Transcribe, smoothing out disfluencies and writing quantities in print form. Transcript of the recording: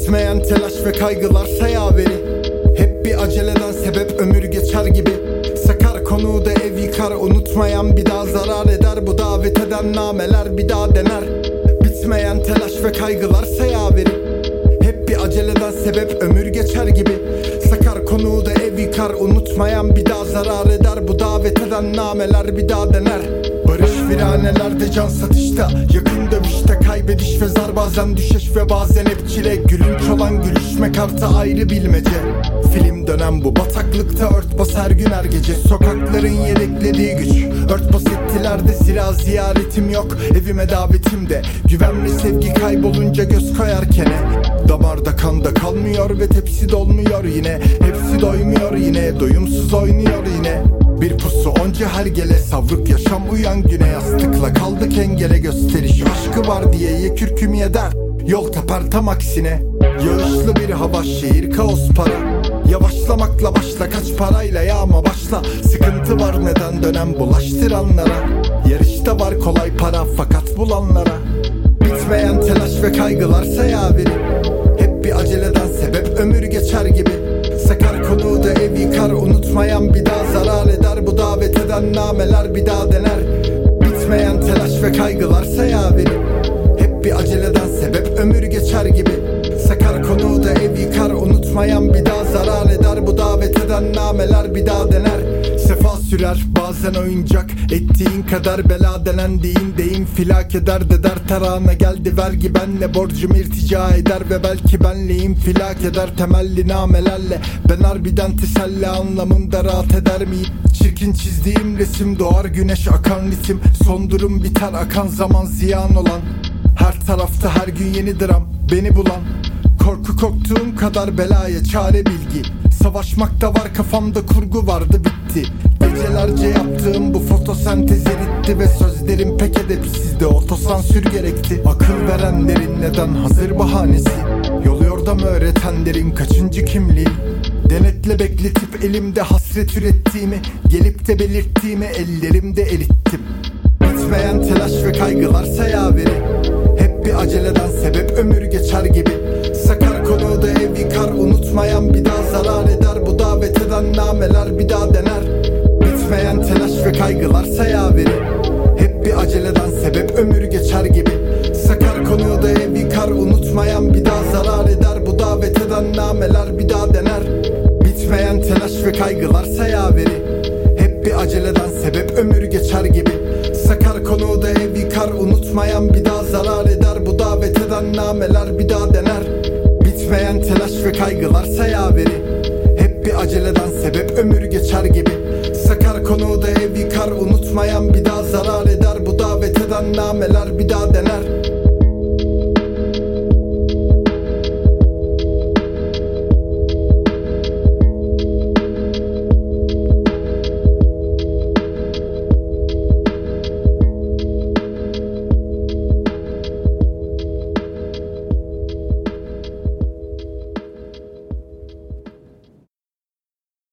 Bitmeyen telaş ve kaygılar sayaveri. Hep bir aceleden sebep ömür geçer gibi. Sakar konuğu da ev yıkar, unutmayan bir daha zarar eder. Bu davet eden nameler bir daha dener. Bitmeyen telaş ve kaygılar sayaveri. Hep bir aceleden sebep ömür geçer gibi. Sakar konuğu da ev yıkar, unutmayan bir daha zarar eder. Bu davet eden nameler bir daha dener. Barış viranelerde, can satışta, yakın dövüşte kaybediş ve zar, bazen düşeş ve bazen hep çile. Gülünç olan gülüşme kartı ayrı bilmece. Film dönem bu bataklıkta, örtbas her gün her gece. Sokakların yedeklediği güç, örtbas ettiler de zira ziyaretim yok. Evime davetim de güven ve sevgi kaybolunca göz koyarkene. Damarda kanda kalmıyor ve tepsi dolmuyor yine. Hepsi doymuyor yine, doyumsuz oynuyor yine. Bir pusu onca hergele, savruk yaşam uyan güne. Yastıkla kaldık engele, gösteriş aşkı var diye ye kürküm eder. Yol teper tam aksine. Yağışlı bir hava, şehir kaos para. Yavaşlamakla başla, kaç parayla yağma başla. Sıkıntı var neden dönem bulaştıranlara. Yarışta var kolay para fakat bulanlara. Bitmeyen telaş ve kaygılar sayaveri. Hep bir aceleden sebep ömür geçer gibi. Sakar konuğu da ev yıkar, unutmayan bir daha zarar eder. Bu davet eden nameler bir daha dener. Bitmeyen telaş ve kaygılar sayaveri. Hep bir aceleden sebep ömür geçer gibi. Sakar konuğu da ev yıkar, unutmayan bir daha zarar eder. Bu davet eden nameler bir daha dener. Sefa sürer bazen oyuncak, ettiğin kadar bela denen deyim filak eder de dert tarağına geldi vergi benle. Borcum irtica eder ve belki benleyim filak eder. Temelli namelerle ben harbiden teselli anlamında rahat eder miyim? Çirkin çizdiğim resim doğar güneş akan ritim. Son durum biter akan zaman ziyan olan. Her tarafta her gün yeni dram beni bulan. Korku korktuğum kadar belaya çare bilgi. Savaşmakta var kafamda kurgu vardı bitti. Gecelerce yaptığım bu fotosentez eritti. Ve sözlerim pek edepsizdi, otosansür gerekti. Akıl verenlerin neden hazır bahanesi. Yol yordam öğretenlerin kaçıncı kimliği. Denetle bekletip elimde hasret ürettiğimi, gelip de belirttiğimi ellerimde erittim. Bitmeyen telaş ve kaygılar sayaveri. Hep bir aceleden sebep ömür geçer gibi. Sakar konuğu da ev yıkar, unutmayan bir daha zarar eder. Bu davet eden nameler bir daha dener. Bitmeyen telaş ve kaygılar sayaveri. Hep bir aceleden sebep ömür geçer gibi. Sakar konuğu da ev yıkar, unutmayan bir daha zarar eder. Bu davet eden nameler bir daha dener. Bitmeyen telaş ve kaygılar sayaveri. Hep bir aceleden sebep ömür geçer gibi. Sakar konuğu da ev yıkar, unutmayan bir daha zarar eder. Bu davet eden nameler bir daha dener. Bitmeyen telaş ve kaygılar sayaveri. Hep bir aceleden sebep ömür geçer gibi. Sakar konuğu da ev yıkar, unutmayan bir daha zarar eder. Bu davet eden nameler bir daha dener.